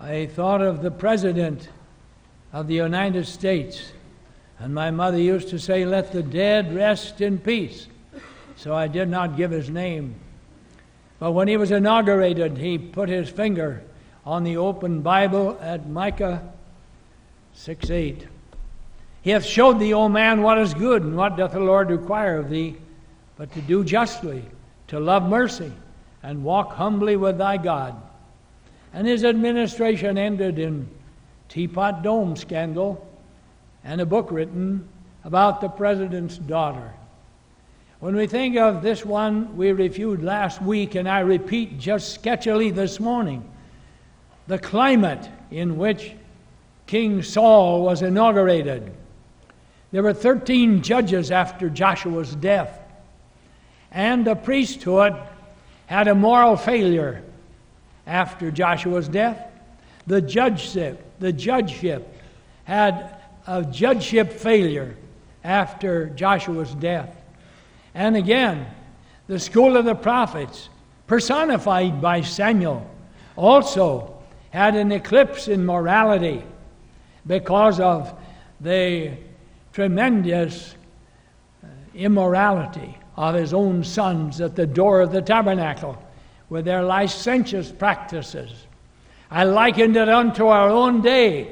I thought of the President of the United States, and my mother used to say, "Let the dead rest in peace." So I did not give his name. But when he was inaugurated, he put his finger on the open Bible at Micah 6:8. "He hath showed thee, O man, what is good, and what doth the Lord require of thee, but to do justly, to love mercy, and walk humbly with thy God." And his administration ended in Teapot Dome scandal and a book written about the president's daughter. When we think of this one we reviewed last week, and I repeat just sketchily this morning, the climate in which King Saul was inaugurated. There were 13 judges after Joshua's death, and the priesthood had a moral failure after Joshua's death. The judgeship had a judgeship failure after Joshua's death. And again, the school of the prophets, personified by Samuel, also had an eclipse in morality because of the tremendous immorality of his own sons at the door of the tabernacle with their licentious practices. I likened it unto our own day.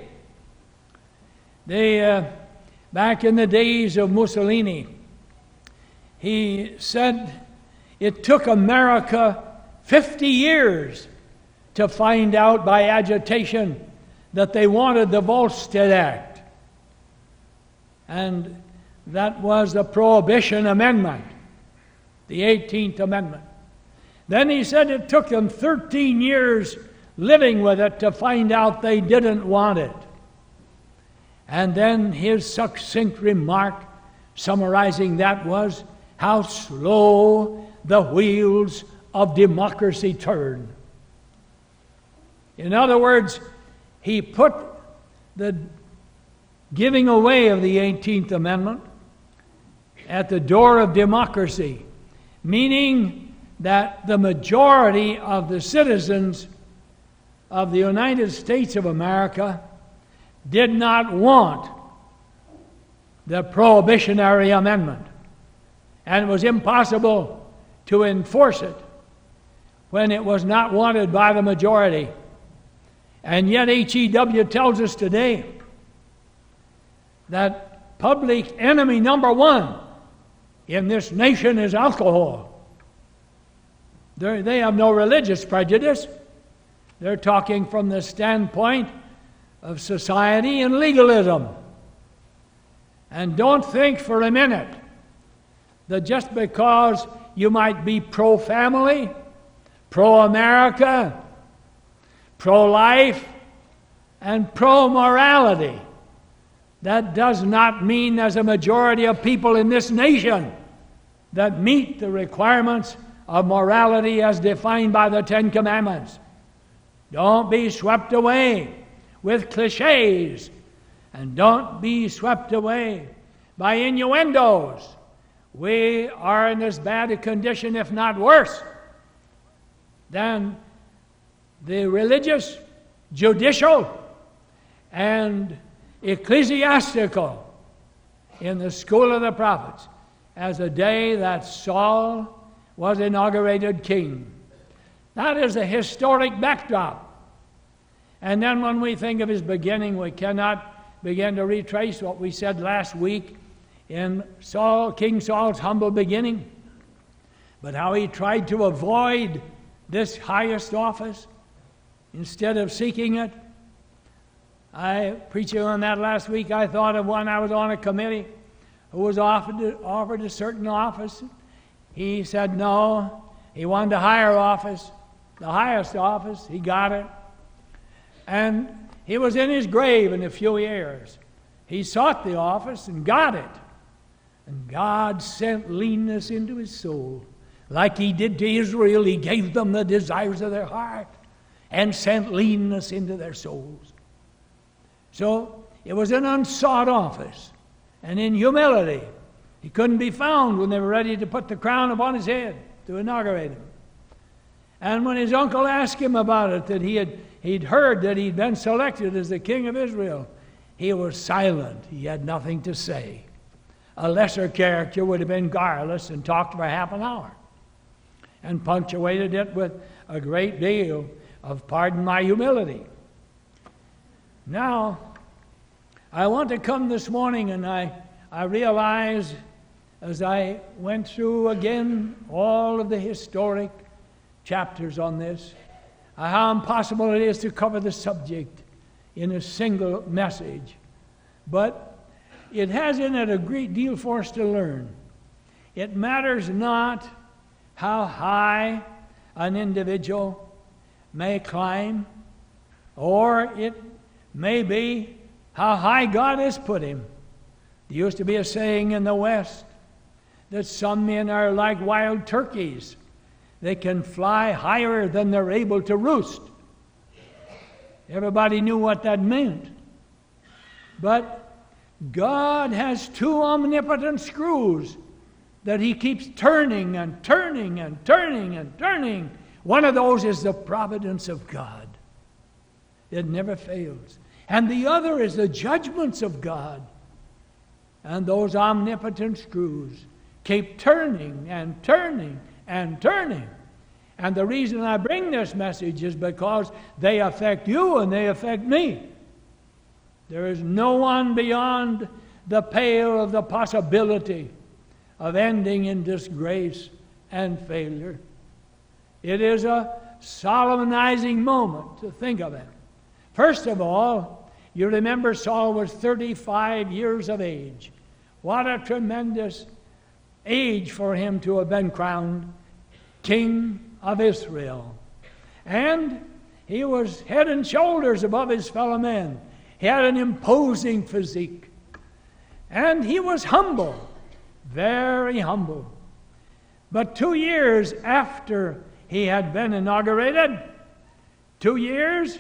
Back in the days of Mussolini, he said it took America 50 years to find out by agitation that they wanted the Volstead Act. And that was the Prohibition Amendment, the 18th Amendment. Then he said it took them 13 years living with it to find out they didn't want it. And then his succinct remark summarizing that was, "How slow the wheels of democracy turn." In other words, he put the giving away of the 18th Amendment at the door of democracy, meaning that the majority of the citizens of the United States of America did not want the Prohibitionary Amendment, and it was impossible to enforce it when it was not wanted by the majority. And yet HEW tells us today that public enemy number one in this nation is alcohol. They have no religious prejudice. They're talking from the standpoint of society and legalism. And don't think for a minute that just because you might be pro-family, pro-America, pro-life, and pro-morality, that does not mean there's a majority of people in this nation that meet the requirements of morality as defined by the Ten Commandments. Don't be swept away with cliches, and don't be swept away by innuendos. We are in as bad a condition, if not worse, than the religious, judicial, and ecclesiastical in the school of the prophets as the day that Saul was inaugurated king. That is a historic backdrop. And then when we think of his beginning, we cannot begin to retrace what we said last week in King Saul's humble beginning, but how he tried to avoid this highest office instead of seeking it. I preaching on that last week, I thought of one I was on a committee who was offered a certain office. He said no. He wanted a higher office, the highest office. He got it. And he was in his grave in a few years. He sought the office and got it. And God sent leanness into his soul. Like he did to Israel, he gave them the desires of their heart and sent leanness into their souls. So it was an unsought office. And in humility, he couldn't be found when they were ready to put the crown upon his head to inaugurate him. And when his uncle asked him about it, that he'd heard that he'd been selected as the king of Israel, he was silent. He had nothing to say. A lesser character would have been guileless and talked for half an hour and punctuated it with a great deal of "pardon my humility." Now, I want to come this morning, and I realize as I went through again all of the historic chapters on this, how impossible it is to cover the subject in a single message. But it has in it a great deal for us to learn. It matters not how high an individual may climb, or it may be how high God has put him. There used to be a saying in the West that some men are like wild turkeys. They can fly higher than they're able to roost. Everybody knew what that meant. But God has two omnipotent screws that he keeps turning and turning and turning and turning. One of those is the providence of God. It never fails. And the other is the judgments of God. And those omnipotent screws keep turning and turning and turning. And the reason I bring this message is because they affect you and they affect me. There is no one beyond the pale of the possibility of ending in disgrace and failure. It is a solemnizing moment to think of it. First of all, you remember Saul was 35 years of age. What a tremendous age for him to have been crowned king of Israel. And he was head and shoulders above his fellow men. He had an imposing physique. And he was humble, very humble. But 2 years after he had been inaugurated, 2 years,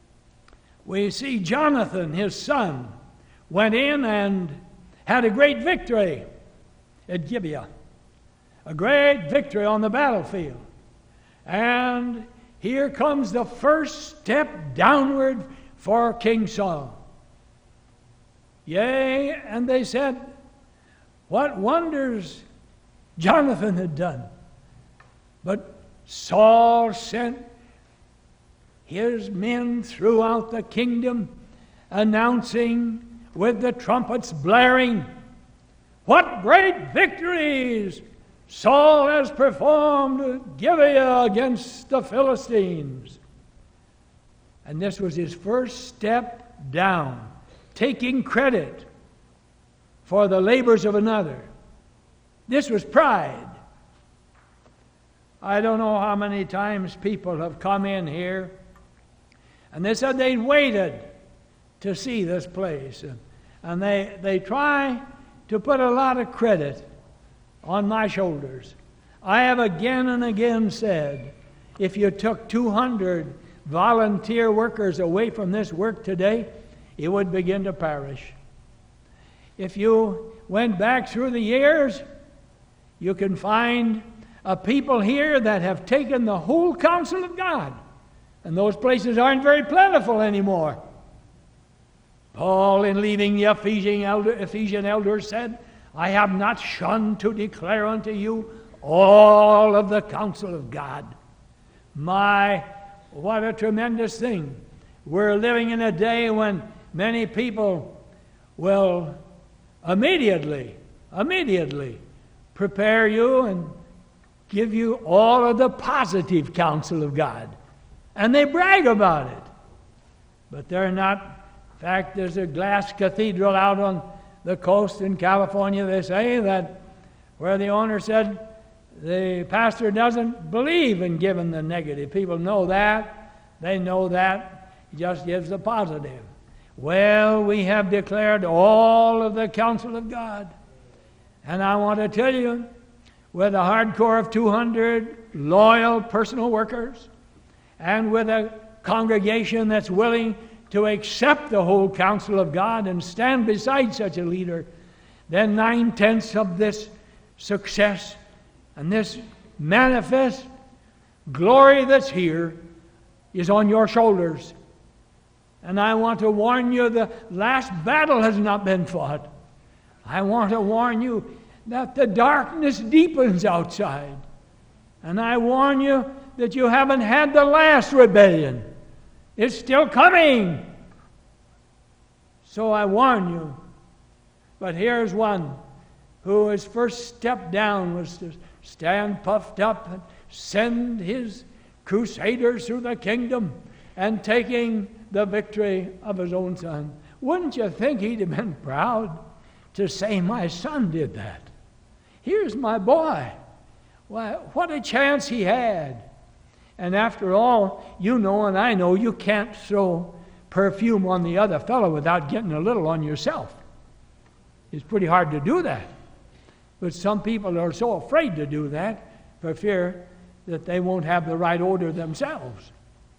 we see Jonathan, his son, went in and had a great victory at Gibeah. A great victory on the battlefield. And here comes the first step downward for King Saul. Yea, and they said, what wonders Jonathan had done. But Saul sent his men throughout the kingdom, announcing with the trumpets blaring, what great victories Saul has performed at Gibeah against the Philistines. And this was his first step down, taking credit for the labors of another. This was pride. I don't know how many times people have come in here and they said they'd waited to see this place. And they try to put a lot of credit on my shoulders. I have again and again said, if you took 200 volunteer workers away from this work today, it would begin to perish. If you went back through the years, you can find a people here that have taken the whole counsel of God. And those places aren't very plentiful anymore. Paul, in leaving the Ephesian elders, said, I have not shunned to declare unto you all of the counsel of God. My, what a tremendous thing. We're living in a day when many people will immediately prepare you and give you all of the positive counsel of God. And they brag about it. But they're not. In fact, there's a glass cathedral out on the coast in California, they say, that where the owner said the pastor doesn't believe in giving the negative. People know that. They know that. He just gives the positive. Well, we have declared all of the counsel of God. And I want to tell you, with a hardcore of 200 loyal personal workers, and with a congregation that's willing to accept the whole counsel of God and stand beside such a leader, then 9/10 of this success and this manifest glory that's here is on your shoulders. And I want to warn you, the last battle has not been fought. I want to warn you that the darkness deepens outside. And I warn you that you haven't had the last rebellion. It's still coming. So I warn you. But here's one who his first step down was to stand puffed up and send his crusaders through the kingdom and taking the victory of his own son. Wouldn't you think he'd have been proud to say, my son did that? Here's my boy. Why, what a chance he had. And after all, you know and I know you can't throw perfume on the other fellow without getting a little on yourself. It's pretty hard to do that. But some people are so afraid to do that for fear that they won't have the right odor themselves.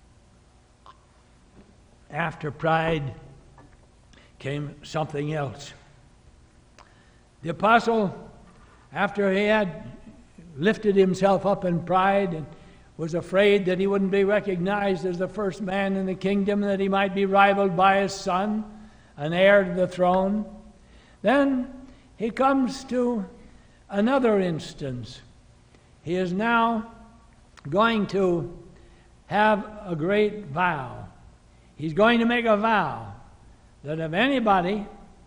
After pride came something else. The apostle, after he had lifted himself up in pride and was afraid that he wouldn't be recognized as the first man in the kingdom, that he might be rivaled by his son, an heir to the throne, then he comes to another instance. He is now going to have a great vow. He's going to make a vow that if anybody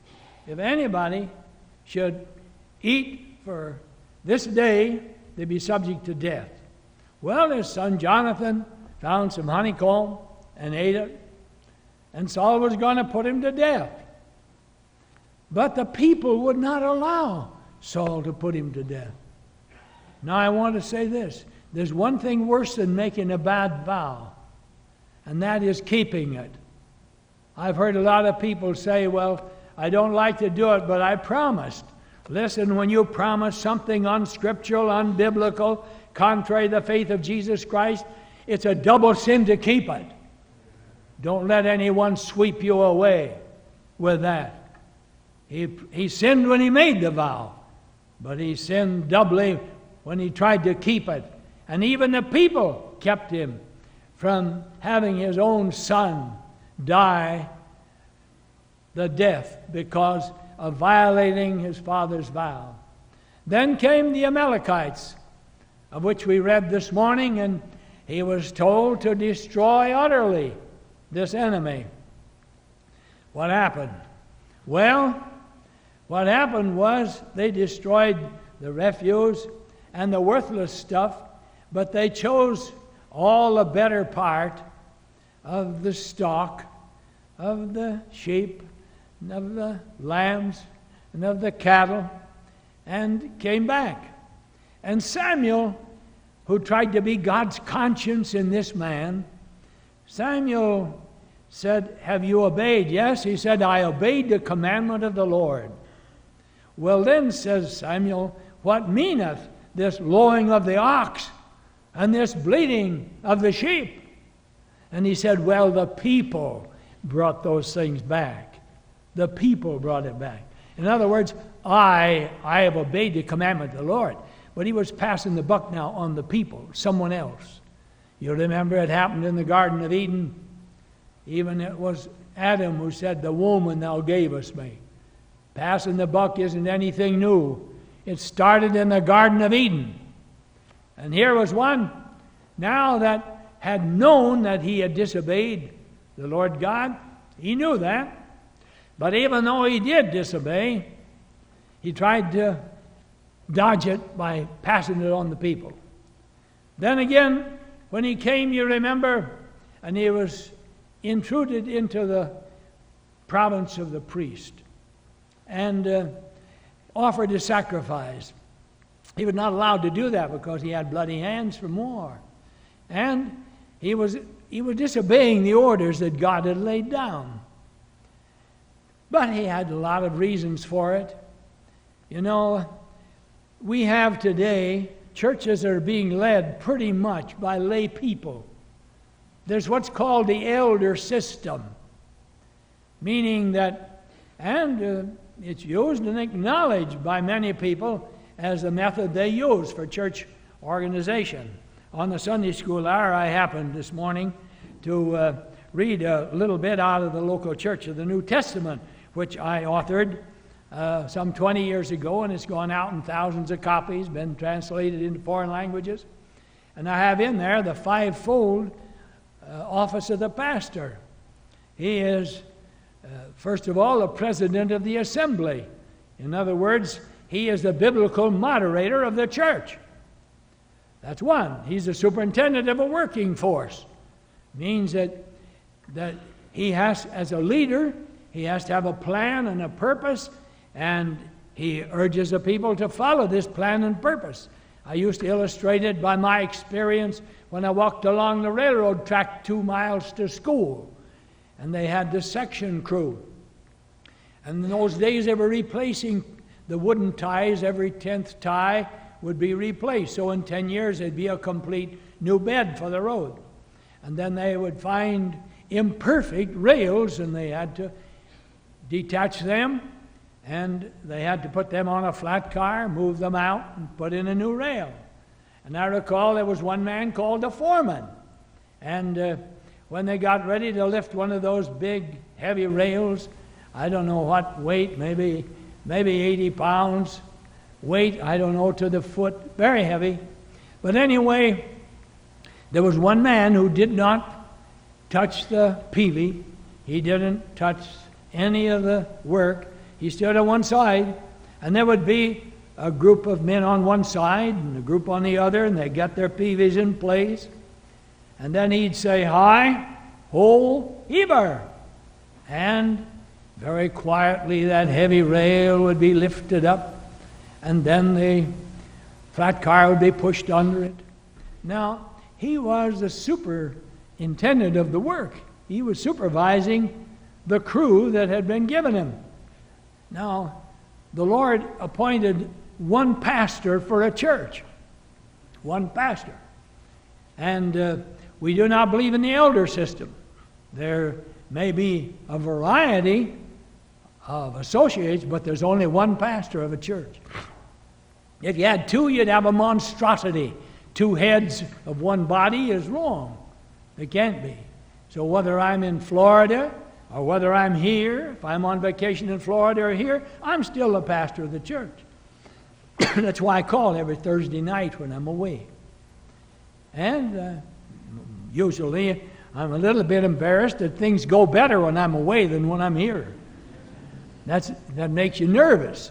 should eat for this day, they'd be subject to death. Well, his son Jonathan found some honeycomb and ate it, and Saul was going to put him to death. But the people would not allow Saul to put him to death. Now I want to say this. There's one thing worse than making a bad vow, and that is keeping it. I've heard a lot of people say, well, I don't like to do it, but I promised. Listen, when you promise something unscriptural, unbiblical, contrary to the faith of Jesus Christ, it's a double sin to keep it. Don't let anyone sweep you away with that. He sinned when he made the vow, but he sinned doubly when he tried to keep it. And even the people kept him from having his own son die the death because of violating his father's vow. Then came the Amalekites, of which we read this morning, and he was told to destroy utterly this enemy. What happened? Well, what happened was they destroyed the refuse and the worthless stuff, but they chose all the better part of the stock, of the sheep, and of the lambs, and of the cattle, and came back. And Samuel, who tried to be God's conscience in this man, Samuel said, have you obeyed? Yes, he said, I obeyed the commandment of the Lord. Well then, says Samuel, what meaneth this lowing of the ox and this bleating of the sheep? And he said, well, the people brought those things back. The people brought it back. In other words, I have obeyed the commandment of the Lord. But he was passing the buck now on the people, someone else. You remember it happened in the Garden of Eden. Even it was Adam who said, the woman thou gavest me. Passing the buck isn't anything new. It started in the Garden of Eden. And here was one now that had known that he had disobeyed the Lord God. He knew that. But even though he did disobey, he tried to dodge it by passing it on the people. Then again, when he came, you remember, and he was intruded into the province of the priest and offered a sacrifice. He was not allowed to do that because he had bloody hands for more. And he was disobeying the orders that God had laid down. But he had a lot of reasons for it. You know, we have today churches that are being led pretty much by lay people. There's what's called the elder system, meaning that, and it's used and acknowledged by many people as the method they use for church organization. on the Sunday school hour, I happened this morning to read a little bit out of the local church of the New Testament, which I authored some 20 years ago, and it's gone out in thousands of copies, been translated into foreign languages. And I have in there the fivefold office of the pastor. He is, first of all, the president of the assembly. In other words, he is the biblical moderator of the church. That's one. He's the superintendent of a working force. Means that he has, as a leader, he has to have a plan and a purpose, and he urges the people to follow this plan and purpose. I used to illustrate it by my experience when I walked along the railroad track 2 miles to school, and they had the section crew. And in those days, they were replacing the wooden ties. Every 10th tie would be replaced. So in 10 years, there'd be a complete new bed for the road. And then they would find imperfect rails, and they had to detach them, and they had to put them on a flat car, move them out, and put in a new rail. And I recall there was one man called the foreman. And when they got ready to lift one of those big, heavy rails, I don't know what weight, maybe 80 pounds weight, I don't know, to the foot, very heavy. But anyway, there was one man who did not touch the peavey. He didn't touch any of the work. He stood on one side, and there would be a group of men on one side and a group on the other, and they'd get their peaveys in place. And then he'd say, "Hi, ho, heaver." And very quietly that heavy rail would be lifted up, and then the flat car would be pushed under it. Now, he was the superintendent of the work. He was supervising the crew that had been given him. Now, the Lord appointed one pastor for a church. One pastor. And we do not believe in the elder system. There may be a variety of associates, but there's only one pastor of a church. If you had two, you'd have a monstrosity. Two heads of one body is wrong. It can't be. So whether I'm in Florida or whether I'm here, if I'm on vacation in Florida or here, I'm still the pastor of the church. That's why I call every Thursday night when I'm away. And usually I'm a little bit embarrassed that things go better when I'm away than when I'm here. That makes you nervous.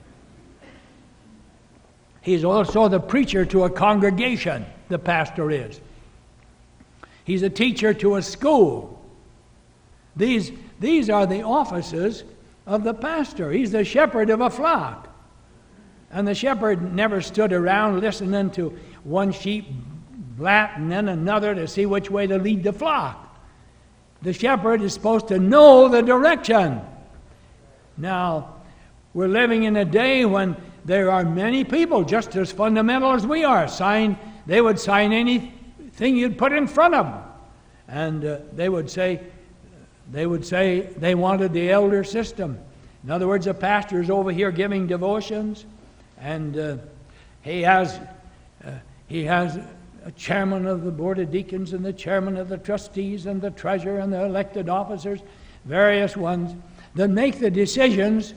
He's also the preacher to a congregation, the pastor is. He's a teacher to a school. These are the offices of the pastor. He's the shepherd of a flock. And the shepherd never stood around listening to one sheep blat and then another to see which way to lead the flock. The shepherd is supposed to know the direction. Now, we're living in a day when there are many people just as fundamental as we are. They would sign anything you'd put in front of them. And they would say they wanted the elder system. In other words, the pastor is over here giving devotions, and he has a chairman of the board of deacons and the chairman of the trustees and the treasurer and the elected officers, various ones, that make the decisions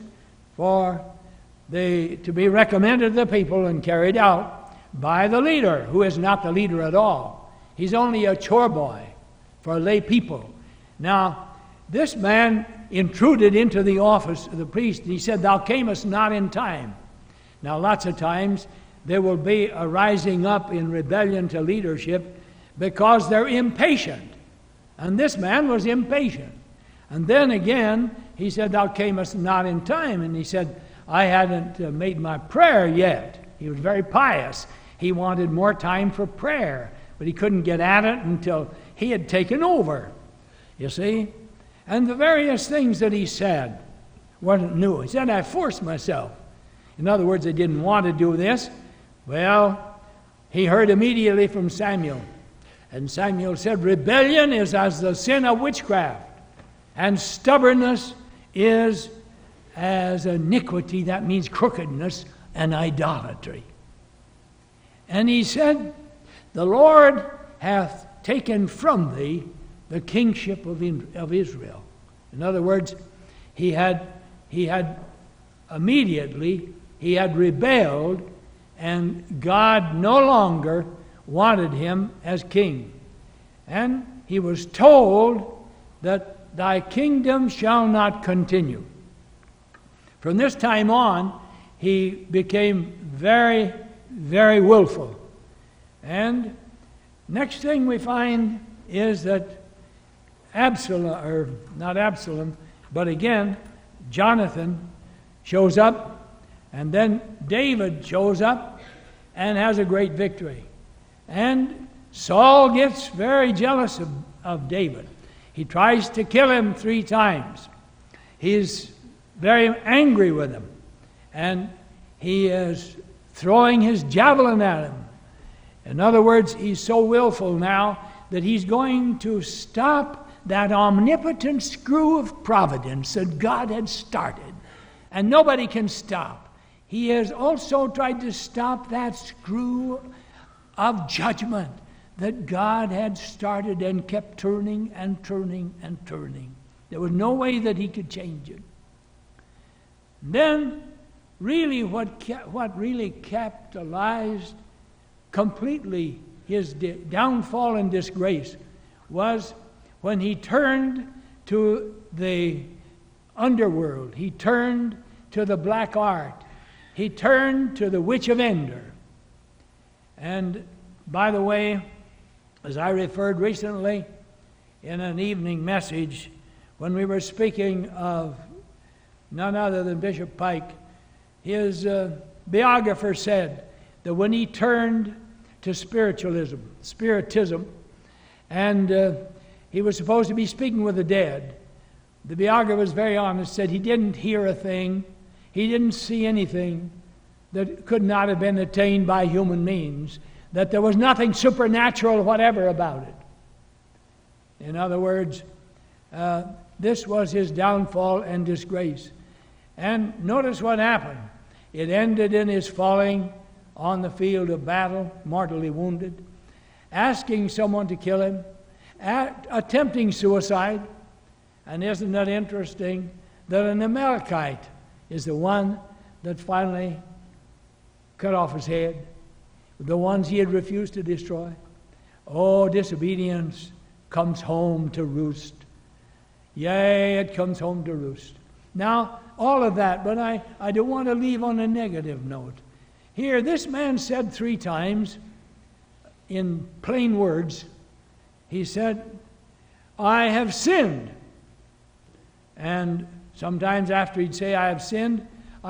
to be recommended to the people and carried out by the leader, who is not the leader at all. He's only a chore boy for lay people. Now, this man intruded into the office of the priest, and he said, "Thou camest not in time." Now, lots of times there will be a rising up in rebellion to leadership because they're impatient. And this man was impatient. And then again, he said, "Thou camest not in time." And he said, "I hadn't made my prayer yet." He was very pious. He wanted more time for prayer, but he couldn't get at it until he had taken over, you see. And the various things that he said wasn't new. He said, "I forced myself." In other words, I didn't want to do this. Well, he heard immediately from Samuel. And Samuel said, "Rebellion is as the sin of witchcraft, and stubbornness is as iniquity," that means crookedness, and idolatry. And he said, the Lord hath taken from thee the kingship of Israel. In other words, he had rebelled, and God no longer wanted him as king. And he was told that thy kingdom shall not continue. From this time on, he became very, very willful. And next thing we find is that Jonathan shows up, and then David shows up and has a great victory. And Saul gets very jealous of David. He tries to kill him 3 times. He's very angry with him. And he is throwing his javelin at him. In other words, he's so willful now that he's going to stop that omnipotent screw of providence that God had started. And nobody can stop. He has also tried to stop that screw of judgment that God had started and kept turning and turning and turning. There was no way that he could change it. Then, really, what really capitalized completely his downfall and disgrace was when he turned to the underworld. He turned to the black art. He turned to the witch of Endor. And by the way, as I referred recently in an evening message, when we were speaking of none other than Bishop Pike, his biographer said that when he turned to spiritism, and he was supposed to be speaking with the dead, the biographer was very honest, said he didn't hear a thing, he didn't see anything that could not have been attained by human means, that there was nothing supernatural whatever about it. In other words, this was his downfall and disgrace. And notice what happened. It ended in his falling on the field of battle, mortally wounded, asking someone to kill him, attempting suicide. And isn't that interesting that an Amalekite is the one that finally cut off his head, the ones he had refused to destroy? Oh, disobedience comes home to roost. Yea, it comes home to roost. Now, all of that, but I don't want to leave on a negative note. Here, this man said 3 times, in plain words, he said, I have sinned. And sometimes after he'd say, I have sinned,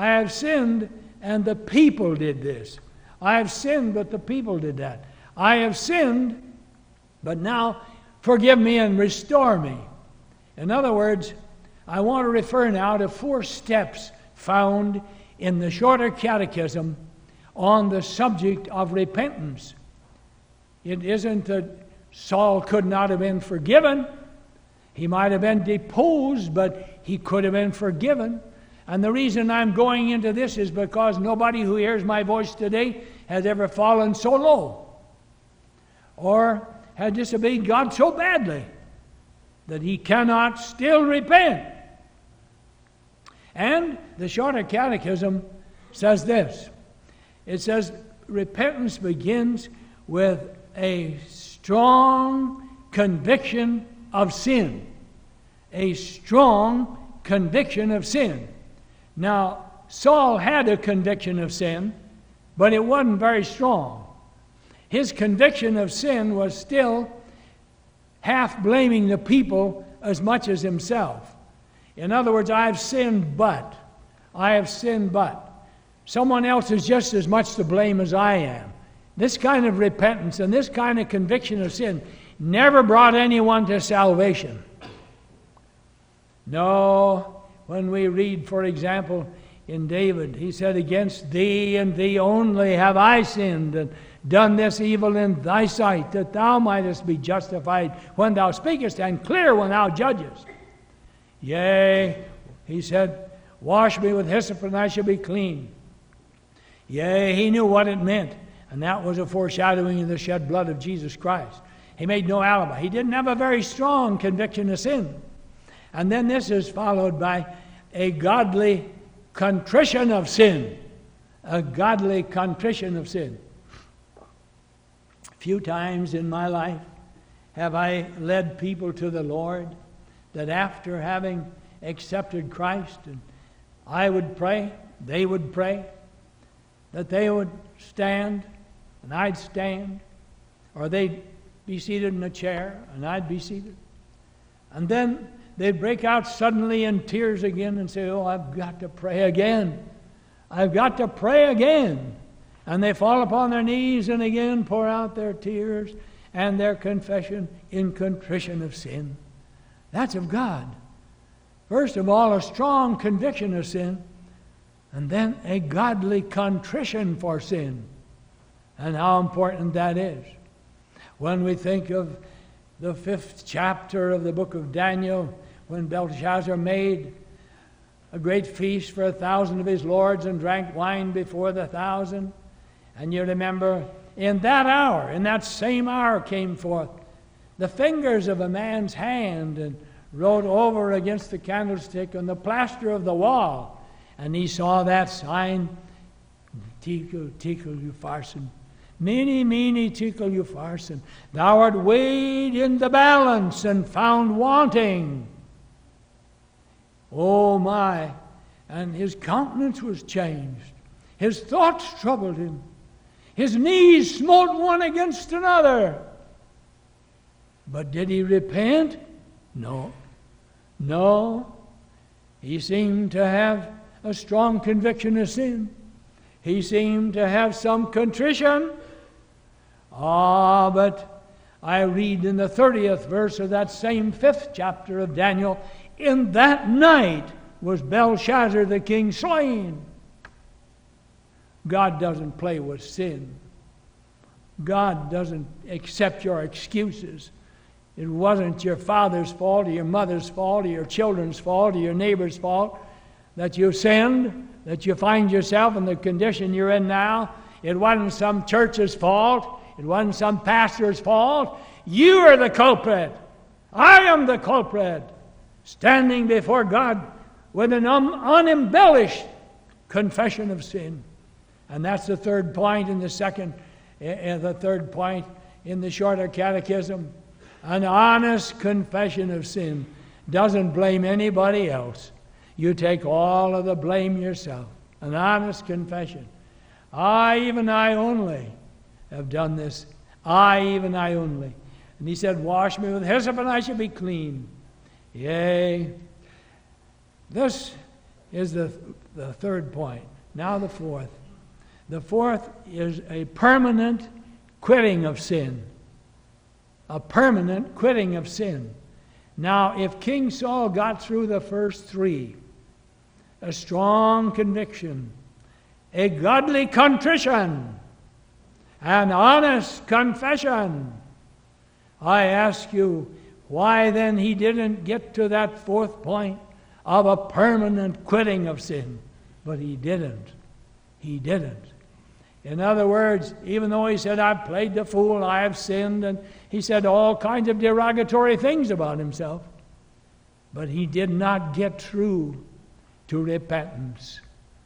and the people did this. I have sinned, but the people did that. I have sinned, but now forgive me and restore me. In other words, I want to refer now to 4 steps found in the Shorter Catechism on the subject of repentance. It isn't that Saul could not have been forgiven. He might have been deposed, but he could have been forgiven. And the reason I'm going into this is because nobody who hears my voice today has ever fallen so low or had disobeyed God so badly that he cannot still repent. And the Shorter Catechism says this. It says, repentance begins with a strong conviction of sin. A strong conviction of sin. Now, Saul had a conviction of sin, but it wasn't very strong. His conviction of sin was still half blaming the people as much as himself. In other words, I have sinned, but. Someone else is just as much to blame as I am. This kind of repentance and this kind of conviction of sin never brought anyone to salvation. No, when we read, for example, in David, he said, against thee and thee only have I sinned and done this evil in thy sight, that thou mightest be justified when thou speakest and clear when thou judgest. Yea, he said, wash me with hyssop and I shall be clean. Yea, he knew what it meant. And that was a foreshadowing of the shed blood of Jesus Christ. He made no alibi. He didn't have a very strong conviction of sin. And then this is followed by a godly contrition of sin. A godly contrition of sin. A few times in my life have I led people to the Lord that after having accepted Christ, and I would pray, they would pray, that they would stand and I'd stand, or they'd be seated in a chair and I'd be seated. And then they'd break out suddenly in tears again and say, "Oh, I've got to pray again. I've got to pray again." And they fall upon their knees and again pour out their tears and their confession in contrition of sin. That's of God. First of all, a strong conviction of sin, and then a godly contrition for sin. And how important that is. When we think of the 5th chapter of the book of Daniel, when Belshazzar made a great feast for 1,000 of his lords and drank wine before the 1,000. And you remember, in that hour, in that same hour came forth the fingers of a man's hand and wrote over against the candlestick on the plaster of the wall. And he saw that sign, Tekel, Tekel, Upharsin. Mene, mene, tekel, Upharsin. Thou art weighed in the balance and found wanting. Oh my. And his countenance was changed. His thoughts troubled him. His knees smote one against another. But did he repent? No. No. He seemed to have a strong conviction of sin. He seemed to have some contrition. But I read in the 30th verse of that same 5th chapter of Daniel, in that night was Belshazzar the king slain. God doesn't play with sin. God doesn't accept your excuses. It wasn't your father's fault or your mother's fault or your children's fault or your neighbor's fault that you sinned, that you find yourself in the condition you're in now. It wasn't some church's fault. It wasn't some pastor's fault. You are the culprit. I am the culprit. Standing before God with an unembellished confession of sin. And that's the third point in the third point in the shorter catechism. An honest confession of sin doesn't blame anybody else. You take all of the blame yourself. An honest confession. Even I only have done this. Even I only. And he said, wash me with hyssop and I shall be clean. Yea. This is the third point. Now the fourth. The fourth is a permanent quitting of sin. A permanent quitting of sin. Now, if King Saul got through the first three, a strong conviction, a godly contrition, an honest confession, I ask you, why then he didn't get to that fourth point of a permanent quitting of sin? But he didn't. He didn't. In other words, even though he said, I've played the fool, I have sinned, and he said all kinds of derogatory things about himself, but he did not get through to repentance.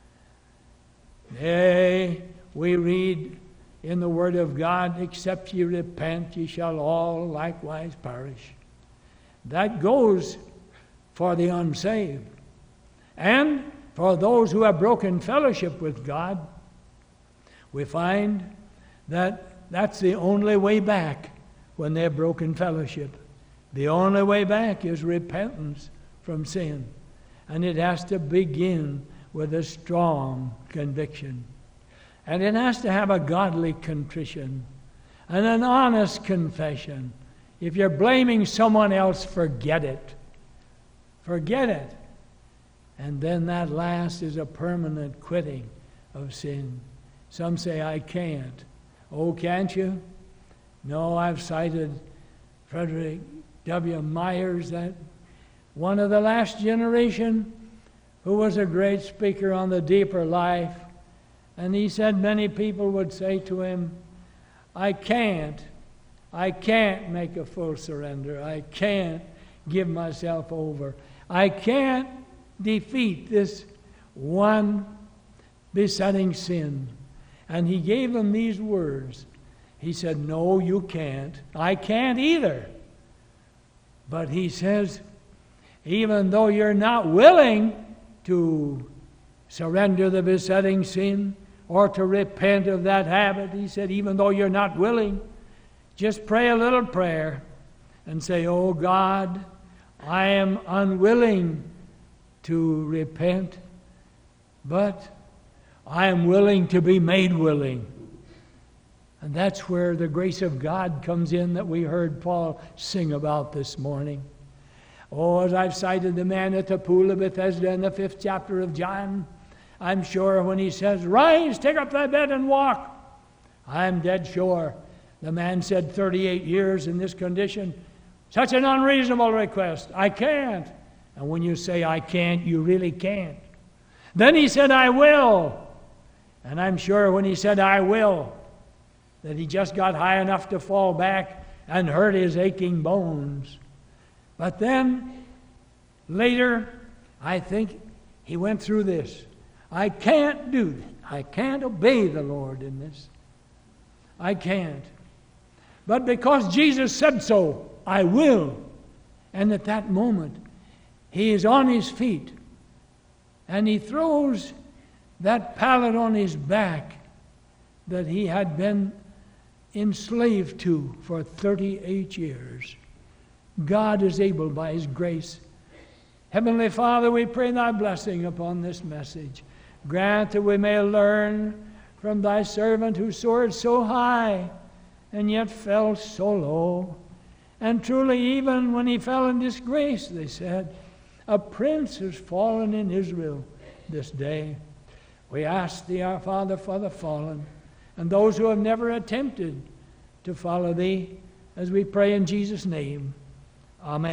Nay, we read in the Word of God, except ye repent, ye shall all likewise perish. That goes for the unsaved. And for those who have broken fellowship with God, we find that that's the only way back when they've broken fellowship. The only way back is repentance from sin. And it has to begin with a strong conviction. And it has to have a godly contrition and an honest confession. If you're blaming someone else, forget it. Forget it. And then that last is a permanent quitting of sin. Some say, I can't. Oh, can't you? No, I've cited Frederick W. Myers, that one of the last generation who was a great speaker on the deeper life. And he said many people would say to him, I can't make a full surrender. I can't give myself over. I can't defeat this one besetting sin. And he gave them these words. He said, no, you can't. I can't either. But he says, even though you're not willing to surrender the besetting sin or to repent of that habit, he said, even though you're not willing, just pray a little prayer and say, oh God, I am unwilling to repent, but I am willing to be made willing. And that's where the grace of God comes in that we heard Paul sing about this morning. Oh, as I've cited the man at the pool of Bethesda in the 5th chapter of John, I'm sure when he says, rise, take up thy bed and walk, I'm dead sure the man said 38 years in this condition. Such an unreasonable request. I can't. And when you say I can't, you really can't. Then he said, I will. And I'm sure when he said, I will, that he just got high enough to fall back and hurt his aching bones. But then, later, I think he went through this. I can't do that. I can't obey the Lord in this. I can't. But because Jesus said so, I will. And at that moment, he is on his feet. And he throws that pallet on his back that he had been enslaved to for 38 years. God is able by his grace. Heavenly Father, we pray thy blessing upon this message. Grant that we may learn from thy servant who soared so high and yet fell so low. And truly, even when he fell in disgrace, they said, a prince has fallen in Israel this day. We ask thee, our Father, for the fallen and those who have never attempted to follow thee, as we pray in Jesus' name. Amen.